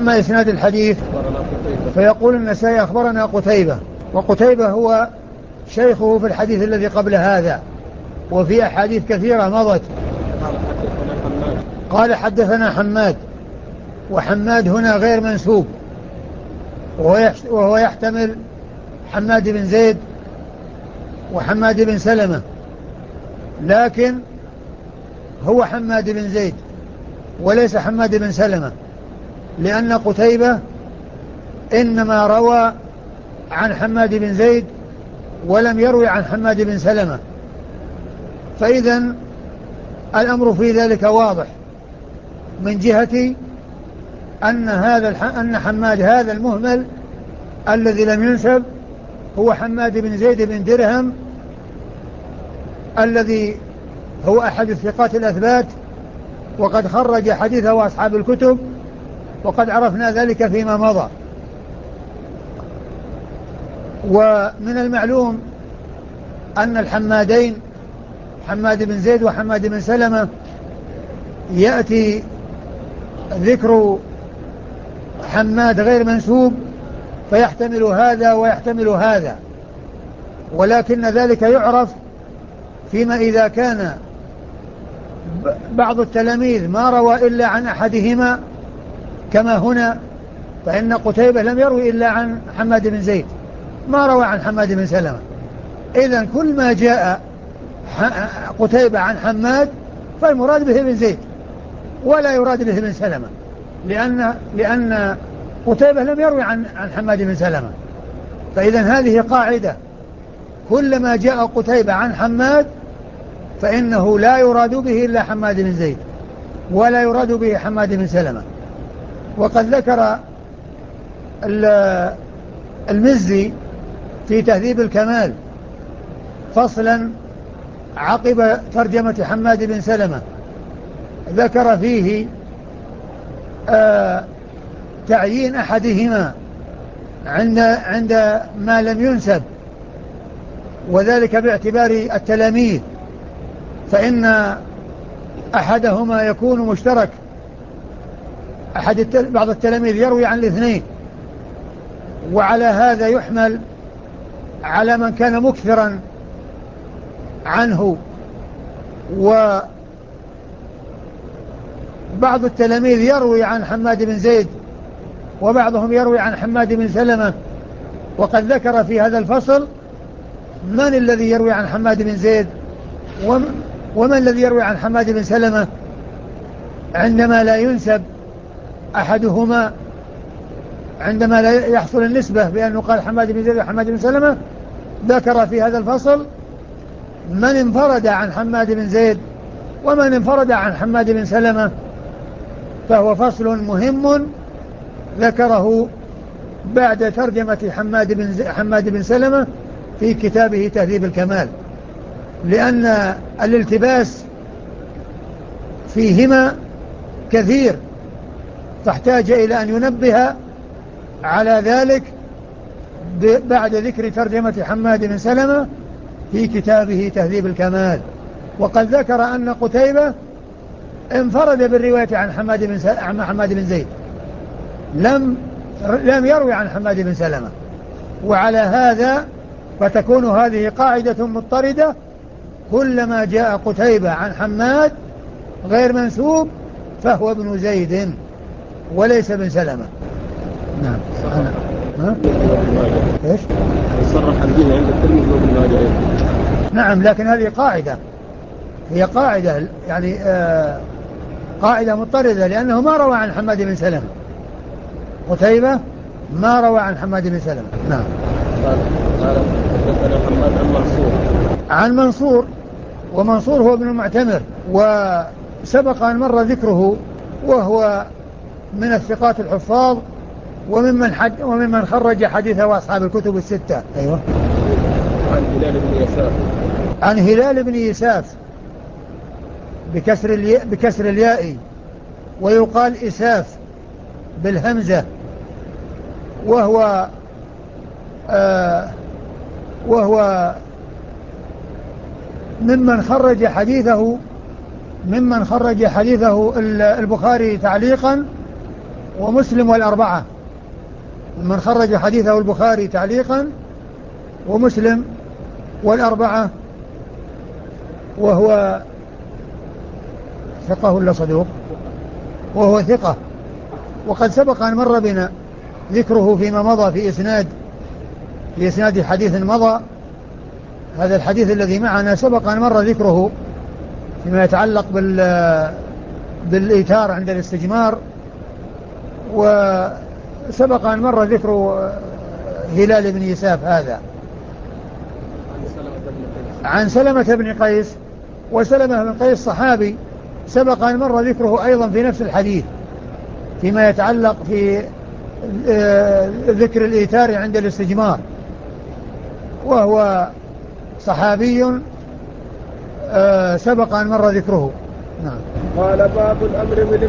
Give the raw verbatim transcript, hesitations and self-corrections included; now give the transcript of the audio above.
أما إسناد الحديث فيقول النسائي أخبرنا قتيبة، وقتيبة هو شيخه في الحديث الذي قبل هذا، وفي أحاديث كثيرة مضت. قال حدثنا حماد، وحماد هنا غير منسوب، وهو يحتمل حماد بن زيد وحماد بن سلمة، لكن هو حماد بن زيد وليس حماد بن سلمة، لأن قتيبة إنما روى عن حماد بن زيد ولم يروي عن حماد بن سلمة، فإذن الأمر في ذلك واضح من جهة أن هذا أن حماد هذا المهمل الذي لم ينسب هو حماد بن زيد بن درهم، الذي هو أحد الثقات الأثبات، وقد خرج حديثه أصحاب الكتب، وقد عرفنا ذلك فيما مضى. ومن المعلوم أن الحمادين حماد بن زيد وحماد بن سلمة يأتي ذكر حماد غير منسوب فيحتمل هذا ويحتمل هذا، ولكن ذلك يعرف فيما إذا كان بعض التلاميذ ما روى إلا عن أحدهما، كما هنا، فإن قتيبة لم يروي إلا عن حماد بن زيد، ما روى عن حماد بن سلمة. إذن كل ما جاء قتيبة عن حماد فالمراد به بن زيد ولا يراد به بن سلمة، لأن لأن قتيبة لم يروي عن عن حماد بن سلمة. فإذن هذه قاعدة، كلما جاء قتيبة عن حماد فإنه لا يراد به إلا حماد بن زيد ولا يراد به حماد بن سلمة. وقد ذكر المزي في تهذيب الكمال فصلا عقب ترجمة حماد بن سلمة، ذكر فيه آه تعيين أحدهما عند عند ما لم ينسب، وذلك باعتبار التلاميذ، فإن أحدهما يكون مشترك، أحد التل... بعض التلاميذ يروي عن الاثنين، وعلى هذا يحمل على من كان مكثرا عنه، وبعض التلاميذ يروي عن حماد بن زيد وبعضهم يروي عن حماد بن سلمة. وقد ذكر في هذا الفصل من الذي يروي عن حماد بن زيد ومن الذي يروي عن حماد بن سلمة عندما لا ينسب أحدهما، عندما لا يحصل النسبة بأنه قال حماد بن زيد وحماد بن سلمة. ذكر في هذا الفصل من انفرد عن حماد بن زيد ومن انفرد عن حماد بن سلمة، فهو فصل مهم ذكره بعد ترجمة حماد بن, حماد بن سلمة في كتابه تهذيب الكمال، لأن الالتباس فيهما كثير، فاحتاج إلى أن ينبه على ذلك بعد ذكر ترجمة حماد بن سلمة في كتابه تهذيب الكمال. وقد ذكر أن قتيبة انفرد بالرواية عن حماد بن, عن حماد بن زيد، لم لم يروي عن حماد بن سلمة، وعلى هذا فتكون هذه قاعدة مضطردة، كلما جاء قتيبة عن حماد غير منسوب فهو ابن زيد وليس بن سلمة. نعم. أنا. ها؟ إيش؟ صرح به عند الترمذي وابن ماجه. نعم، لكن هذه قاعدة، هي قاعدة يعني آه قاعدة مضطردة، لأنه ما روى عن حماد بن سلمة، قتيبة ما روى عن حماد بن سلمة. نعم. قال قال حدثنا حماد عن منصور عن منصور، ومنصور هو ابن المعتمر، وسبق أن مر ذكره، وهو من الثقات الحفاظ، وممن حد وممن خرج حديثه أصحاب الكتب الستة. أيوة. عن هلال بن يساف عن هلال بن يساف بكسر الياء بكسر الياء ويقال إساف بالهمزة، وهو آه وهو ممن خرج حديثه ممن خرج حديثه البخاري تعليقا، ومسلم والأربعة، من خرج حديثه البخاري تعليقا ومسلم والأربعة. وهو ثقة ولا صدوق؟ وهو ثقة، وقد سبق أن مر بنا ذكره فيما مضى في إسناد في إسناد حديث مضى. هذا الحديث الذي معنا سبق أن مر ذكره فيما يتعلق بال بالإيتار عند الاستجمار، وسبق أن مر ذكر هلال بن يساف هذا عن سلمة بن قيس. وسلمة بن قيس صحابي سبق أن مر ذكره أيضا في نفس الحديث فيما يتعلق في ذكر الإيتار عند الاستجمار، وهو صحابي سبق أن مر ذكره. نعم. قال باب الأمر